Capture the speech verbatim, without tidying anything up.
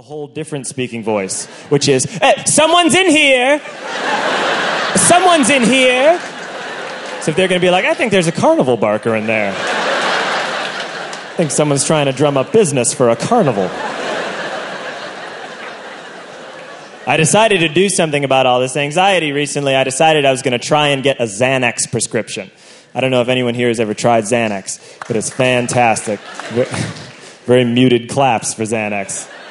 whole different speaking voice, which is, hey, someone's in here! Someone's in here! So if they're going to be like, I think there's a carnival barker in there. I think someone's trying to drum up business for a carnival. I decided to do something about all this anxiety recently. I decided I was going to try and get a Xanax prescription. I don't know if anyone here has ever tried Xanax, but it's fantastic. Very muted claps for Xanax.